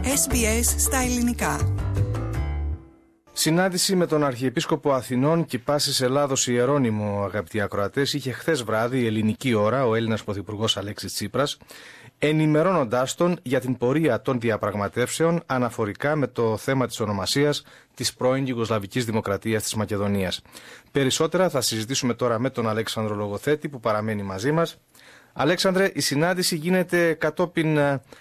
SBS στα ελληνικά. Συνάντηση με τον Αρχιεπίσκοπο Αθηνών και Πάσης Ελλάδος Ιερώνυμο, αγαπητοί ακροατές, είχε χθες βράδυ ελληνική ώρα ο Έλληνας Πρωθυπουργός Αλέξης Τσίπρας, ενημερώνοντάς τον για την πορεία των διαπραγματεύσεων αναφορικά με το θέμα της ονομασίας της πρώην Ιουγκοσλαβικής Δημοκρατίας της Μακεδονίας. Περισσότερα θα συζητήσουμε τώρα με τον Αλέξανδρο Λογοθέτη που παραμένει μαζί μας. Αλέξανδρε, η συνάντηση γίνεται κατόπιν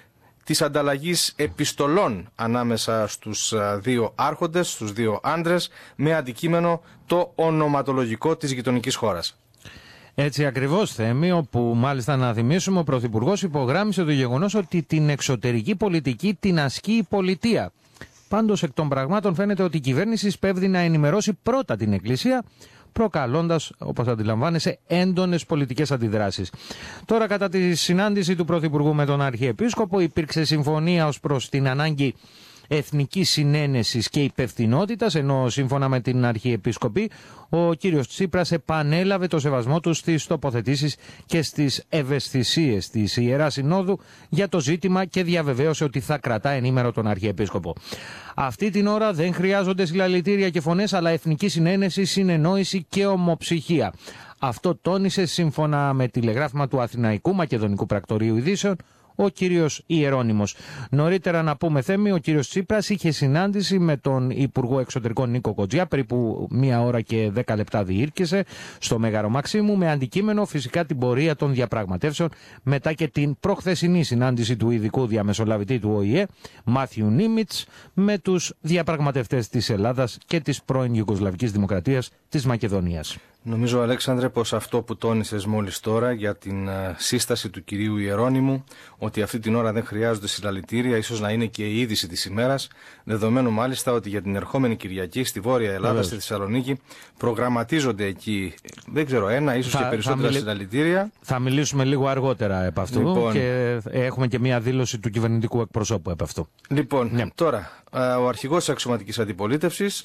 της ανταλλαγής επιστολών ανάμεσα στους δύο άρχοντες, στους δύο άντρες, με αντικείμενο το ονοματολογικό της γειτονικής χώρας. Έτσι ακριβώς, Θέμη, όπου μάλιστα να θυμίσουμε ο Πρωθυπουργός υπογράμμισε το γεγονός ότι την εξωτερική πολιτική την ασκεί η πολιτεία. Πάντως εκ των πραγμάτων φαίνεται ότι η κυβέρνηση σπέβδει να ενημερώσει πρώτα την Εκκλησία, προκαλώντας, όπως αντιλαμβάνεσαι, έντονες πολιτικές αντιδράσεις. Τώρα, κατά τη συνάντηση του Πρωθυπουργού με τον Αρχιεπίσκοπο, υπήρξε συμφωνία ως προς την ανάγκη εθνικής συνένεσης και υπευθυνότητας, ενώ σύμφωνα με την Αρχιεπίσκοπη, ο κύριος Τσίπρας επανέλαβε το σεβασμό του στις τοποθετήσεις και στις ευαισθησίες της Ιεράς Συνόδου για το ζήτημα και διαβεβαίωσε ότι θα κρατά ενήμερο τον Αρχιεπίσκοπο. Αυτή την ώρα δεν χρειάζονται συλλαλητήρια και φωνές, αλλά εθνική συνένεση, συνεννόηση και ομοψυχία. Αυτό τόνισε σύμφωνα με τηλεγράφημα του Αθηναϊκού Μακεδονικού Πρακτορείου Ειδήσεων ο κύριος Ιερώνυμος. Νωρίτερα να πούμε, Θέμη, ο κύριος Τσίπρας είχε συνάντηση με τον Υπουργό Εξωτερικών Νίκο Κοτζιά, περίπου 1 ώρα και 10 λεπτά διήρκησε στο Μέγαρο Μαξίμου, με αντικείμενο φυσικά την πορεία των διαπραγματεύσεων μετά και την προχθεσινή συνάντηση του ειδικού διαμεσολαβητή του ΟΗΕ, Μάθιου Νίμιτς, με τους διαπραγματευτές της Ελλάδας και της πρώην Ιουγκοσλαβικής Δημοκρατίας της Μακεδονίας. Νομίζω, Αλέξανδρε, πως αυτό που τόνισες μόλις τώρα για την σύσταση του κυρίου Ιερώνυμου, ότι αυτή την ώρα δεν χρειάζονται συλλαλητήρια, ίσως να είναι και η είδηση της ημέρας, δεδομένου μάλιστα ότι για την ερχόμενη Κυριακή στη Βόρεια Ελλάδα, στη Θεσσαλονίκη, προγραμματίζονται εκεί, δεν ξέρω, ίσως και περισσότερα συλλαλητήρια. Θα μιλήσουμε λίγο αργότερα επ' αυτού, λοιπόν, και έχουμε και μια δήλωση του κυβερνητικού εκπροσώπου επ' αυτού. Λοιπόν, τώρα, ο αρχηγός της αξιωματικής αντιπολίτευσης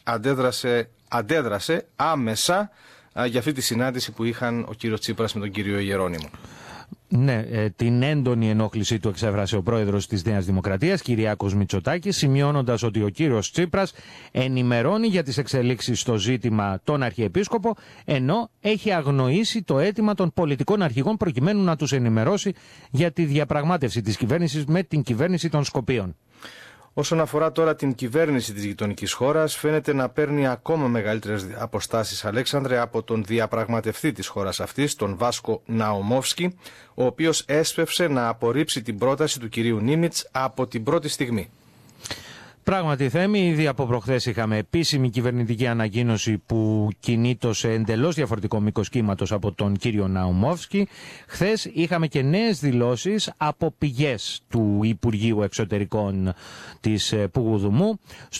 αντέδρασε άμεσα για αυτή τη συνάντηση που είχαν ο κύριος Τσίπρας με τον κύριο Ιερώνυμο. Ναι, την έντονη ενόχλησή του εξέφρασε ο πρόεδρος της Νέας Δημοκρατίας, Κυριάκος Μητσοτάκης, σημειώνοντας ότι ο κύριος Τσίπρας ενημερώνει για τις εξελίξεις στο ζήτημα τον Αρχιεπίσκοπο, ενώ έχει αγνοήσει το αίτημα των πολιτικών αρχηγών προκειμένου να τους ενημερώσει για τη διαπραγμάτευση της κυβέρνησης με την κυβέρνηση των Σκοπίων. Όσον αφορά τώρα την κυβέρνηση της γειτονικής χώρας, φαίνεται να παίρνει ακόμα μεγαλύτερες αποστάσεις, Αλέξανδρε, από τον διαπραγματευτή της χώρας αυτής, τον Βάσκο Ναομόφσκι, ο οποίος έσπευσε να απορρίψει την πρόταση του κυρίου Νίμιτς από την πρώτη στιγμή. Πράγματι, Θέμη, ήδη από προχθές είχαμε επίσημη κυβερνητική ανακοίνωση που κινείται σε εντελώς διαφορετικό μήκος κύματος από τον κύριο Ναομόφσκι. Χθες είχαμε και νέες δηλώσεις από πηγές του Υπουργείου Εξωτερικών της Πουγουδουμού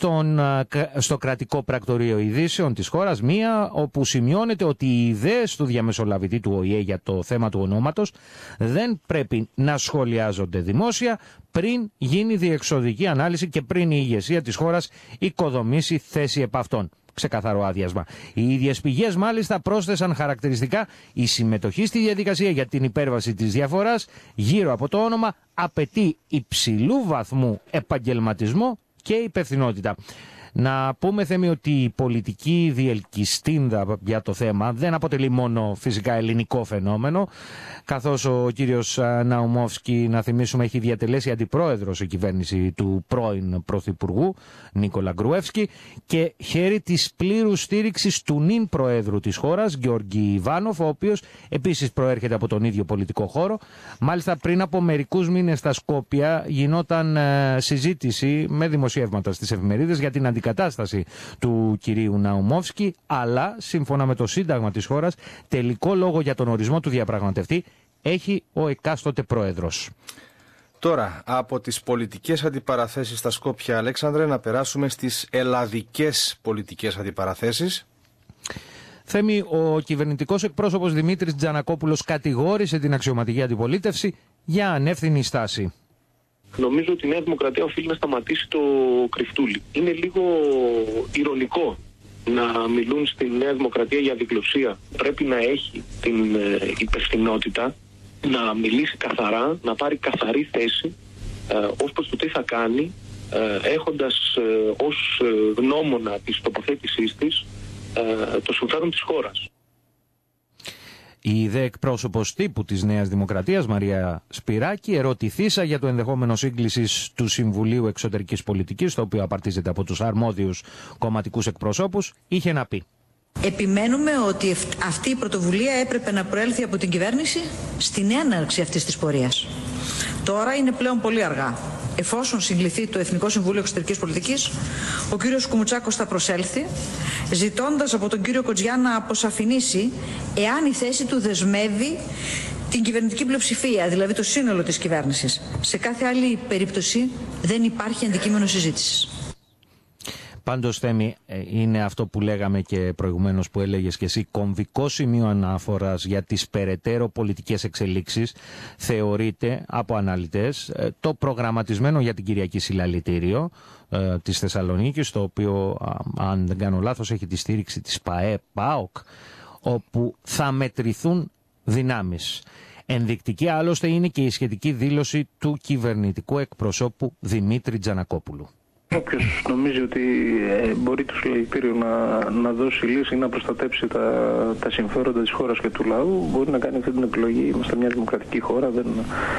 στο κρατικό πρακτορείο ειδήσεων της χώρας, μία όπου σημειώνεται ότι οι ιδέες του διαμεσολαβητή του ΟΗΕ για το θέμα του ονόματος δεν πρέπει να σχολιάζονται δημόσια πριν γίνει διεξοδική ανάλυση και πριν η ηγεσία της χώρας οικοδομήσει θέση επ' αυτών. Ξεκαθαρό άδειασμα. Οι ίδιες πηγές μάλιστα πρόσθεσαν χαρακτηριστικά: η συμμετοχή στη διαδικασία για την υπέρβαση της διαφοράς γύρω από το όνομα απαιτεί υψηλού βαθμού επαγγελματισμό και υπευθυνότητα. Να πούμε, Θέμη, ότι η πολιτική διελκυστίνδα για το θέμα δεν αποτελεί μόνο φυσικά ελληνικό φαινόμενο, καθώς ο κύριος Ναομόφσκι, να θυμίσουμε, έχει διατελέσει αντιπρόεδρος η κυβέρνηση του πρώην πρωθυπουργού Νίκολα Γκρουεύσκη και χαίρει της πλήρους στήριξης του νυν προέδρου της χώρας, Γιώργη Ιβάνοφ, ο οποίος επίσης προέρχεται από τον ίδιο πολιτικό χώρο. Μάλιστα, πριν από μερικούς μήνες στα Σκόπια γινόταν συζήτηση με δημοσιεύματα στις εφημερίδες για την αντικατάσταση του κυρίου Ναομόφσκι, αλλά σύμφωνα με το Σύνταγμα της χώρας, τελικό λόγο για τον ορισμό του διαπραγματευτή έχει ο εκάστοτε πρόεδρος. Τώρα, από τις πολιτικές αντιπαραθέσεις στα Σκόπια, Αλέξανδρε, να περάσουμε στις ελλαδικές πολιτικές αντιπαραθέσεις. Θέμη, ο κυβερνητικός εκπρόσωπος Δημήτρης Τζανακόπουλος κατηγόρησε την αξιωματική αντιπολίτευση για ανεύθυνη στάση. Νομίζω ότι η Νέα Δημοκρατία οφείλει να σταματήσει το κρυφτούλι. Είναι λίγο ηρωνικό να μιλούν στη Νέα Δημοκρατία για δικλευσία. Πρέπει να έχει την υπευθυνότητα να μιλήσει καθαρά, να πάρει καθαρή θέση ως προς το τι θα κάνει έχοντας ως γνώμονα της τοποθέτησής της το συμφέρον της χώρας. Η δε εκπρόσωπος τύπου της Νέας Δημοκρατίας, Μαρία Σπυράκη, ερωτηθήσα για το ενδεχόμενο σύγκλησης του Συμβουλίου Εξωτερικής Πολιτικής, το οποίο απαρτίζεται από τους αρμόδιους κομματικούς εκπροσώπους, είχε να πει: επιμένουμε ότι αυτή η πρωτοβουλία έπρεπε να προέλθει από την κυβέρνηση στην έναρξη αυτής της πορείας. Τώρα είναι πλέον πολύ αργά. Εφόσον συγκληθεί το Εθνικό Συμβούλιο Εξωτερικής Πολιτικής, ο κύριος Κουμουτσάκος θα προσέλθει, ζητώντας από τον κύριο Κοτζιά να αποσαφηνίσει εάν η θέση του δεσμεύει την κυβερνητική πλειοψηφία, δηλαδή το σύνολο της κυβέρνησης. Σε κάθε άλλη περίπτωση δεν υπάρχει αντικείμενο συζήτησης. Πάντως, Θέμη, είναι αυτό που λέγαμε και προηγουμένως, που έλεγες και εσύ, κομβικό σημείο αναφοράς για τις περαιτέρω πολιτικές εξελίξεις θεωρείται από αναλυτές το προγραμματισμένο για την Κυριακή συλλαλητήριο της Θεσσαλονίκης, το οποίο, αν δεν κάνω λάθος, έχει τη στήριξη της ΠΑΕ-ΠΑΟΚ, όπου θα μετρηθούν δυνάμεις. Ενδεικτική άλλωστε είναι και η σχετική δήλωση του κυβερνητικού εκπροσώπου Δημήτρη Τζανακόπουλου. Όποιος νομίζει ότι μπορεί το συλλαλητήριο να δώσει λύση ή να προστατέψει τα συμφέροντα της χώρας και του λαού, μπορεί να κάνει αυτή την επιλογή. Είμαστε μια δημοκρατική χώρα, δεν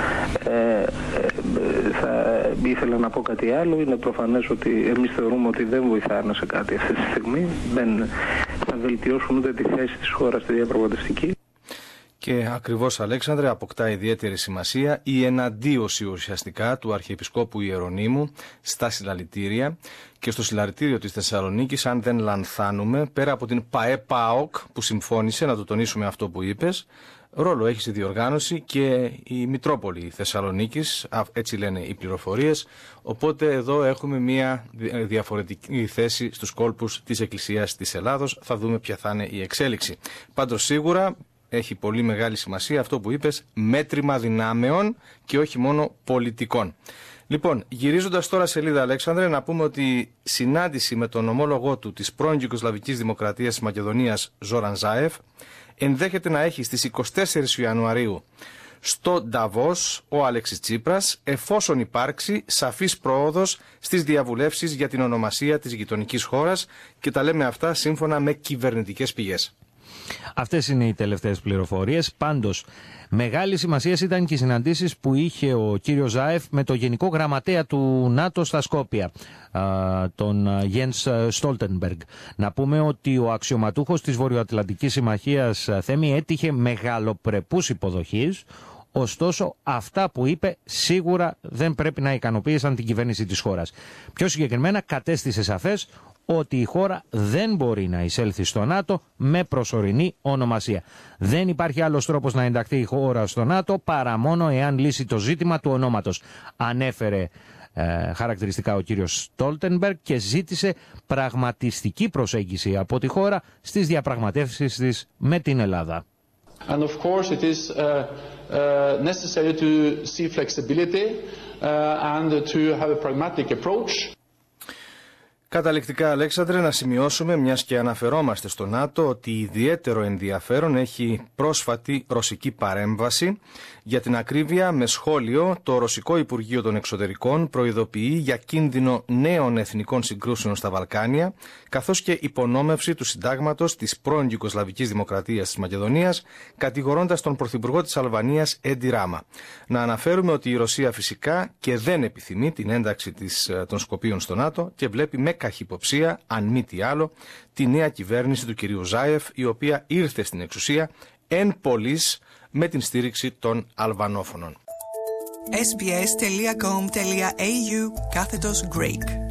θα ήθελα να πω κάτι άλλο. Είναι προφανές ότι εμείς θεωρούμε ότι δεν βοηθάνε σε κάτι αυτή τη στιγμή. Δεν θα βελτιώσουν ούτε τη θέση της χώρας στη διαπραγματευτική. Και ακριβώς, Αλέξανδρε, αποκτά ιδιαίτερη σημασία η εναντίωση ουσιαστικά του Αρχιεπισκόπου Ιερονύμου στα συλλαλητήρια. Και στο συλλαλητήριο της Θεσσαλονίκης, αν δεν λανθάνουμε, πέρα από την ΠΑΕ-ΠΑΟΚ που συμφώνησε, να το τονίσουμε αυτό που είπες, ρόλο έχει στη διοργάνωση και η Μητρόπολη Θεσσαλονίκης, έτσι λένε οι πληροφορίες. Οπότε εδώ έχουμε μια διαφορετική θέση στους κόλπους της Εκκλησίας της Ελλάδος. Θα δούμε ποια θα είναι η εξέλιξη. Πάντως σίγουρα έχει πολύ μεγάλη σημασία αυτό που είπες, μέτρημα δυνάμεων και όχι μόνο πολιτικών. Λοιπόν, γυρίζοντας τώρα σελίδα, Αλέξανδρε, να πούμε ότι συνάντηση με τον ομόλογό του της πρώην Ιουγκοσλαβικής Δημοκρατίας της Μακεδονίας, Ζόραν Ζάεφ, ενδέχεται να έχει στις 24 Ιανουαρίου στο Νταβός ο Αλέξης Τσίπρας, εφόσον υπάρξει σαφής πρόοδος στις διαβουλεύσεις για την ονομασία της γειτονικής χώρας, και τα λέμε αυτά σύμφωνα με κυβερνητικές πηγές. Αυτές είναι οι τελευταίες πληροφορίες. Πάντως, μεγάλη σημασία ήταν και οι συναντήσεις που είχε ο κύριος Ζάεφ με το Γενικό Γραμματέα του ΝΑΤΟ στα Σκόπια, τον Γιένς Στόλτενμπεργκ. Να πούμε ότι ο αξιωματούχος της Βορειοατλαντικής Συμμαχίας, Θέμη, έτυχε μεγαλοπρεπούς υποδοχής. Ωστόσο, αυτά που είπε σίγουρα δεν πρέπει να ικανοποίησαν την κυβέρνηση της χώρας. Πιο συγκεκριμένα, κατέστησε σαφές ότι η χώρα δεν μπορεί να εισέλθει στο ΝΑΤΟ με προσωρινή ονομασία. Δεν υπάρχει άλλος τρόπος να ενταχθεί η χώρα στο ΝΑΤΟ παρά μόνο εάν λύσει το ζήτημα του ονόματος. Ανέφερε χαρακτηριστικά ο κύριος Στόλτενμπεργκ και ζήτησε πραγματιστική προσέγγιση από τη χώρα στις διαπραγματεύσεις της με την Ελλάδα. And of course it is necessary to see flexibility and to have a pragmatic approach. Καταληκτικά, Αλέξανδρε, να σημειώσουμε, μιας και αναφερόμαστε στο ΝΑΤΟ, ότι ιδιαίτερο ενδιαφέρον έχει πρόσφατη ρωσική παρέμβαση. Για την ακρίβεια, με σχόλιο, το Ρωσικό Υπουργείο των Εξωτερικών προειδοποιεί για κίνδυνο νέων εθνικών συγκρούσεων στα Βαλκάνια, καθώς και υπονόμευση του συντάγματος της πρώην Ιουγκοσλαβικής Δημοκρατίας της Μακεδονίας, κατηγορώντας τον Πρωθυπουργό της Αλβανίας, Έντι Ράμα. Να αναφέρουμε ότι η Ρωσία φυσικά και δεν επιθυμεί την ένταξη των Σκοπίων στο ΝΑΤΟ και βλέπει με καχυποψία, αν μη τι άλλο, τη νέα κυβέρνηση του κυρίου Ζάεφ, η οποία ήρθε στην εξουσία εν πολλοίς με την στήριξη των Αλβανόφωνων. sbs.com.au/Greek